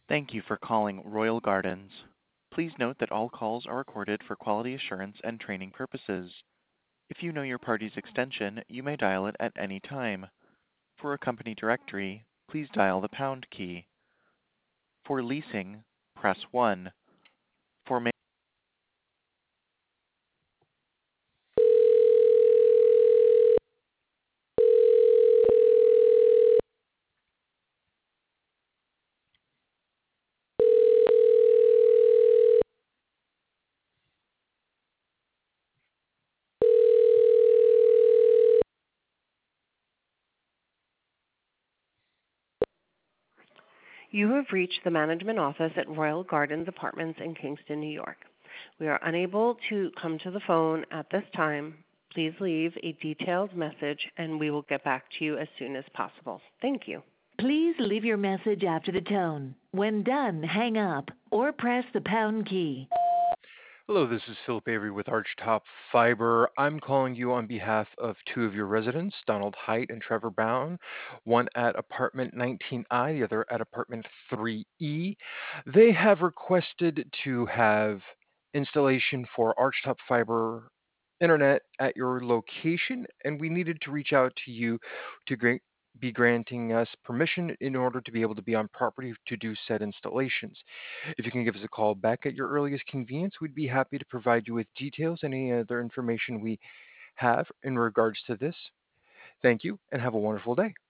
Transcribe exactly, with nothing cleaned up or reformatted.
Thank you for calling Royal Gardens. Please note that all calls are recorded for quality assurance and training purposes. If you know your party's extension, you may dial it at any time. For a company directory, please dial the pound key. For leasing, press one. For ma- You have reached the management office at Royal Gardens Apartments in Kingston, New York. We are unable to come to the phone at this time. Please leave a detailed message and we will get back to you as soon as possible. Thank you. Please leave your message after the tone. When done, hang up or press the pound key. Hello, this is Philip Avery with Archtop Fiber. I'm calling you on behalf of two of your residents, Donald Height and Trevor Brown, one at apartment nineteen I, the other at apartment three E. They have requested to have installation for Archtop Fiber internet at your location, and we needed to reach out to you to gra- be granting us permission in order to be able to be on property to do said installations. If you can give us a call back at your earliest convenience, we'd be happy to provide you with details and any other information we have in regards to this. Thank you and have a wonderful day.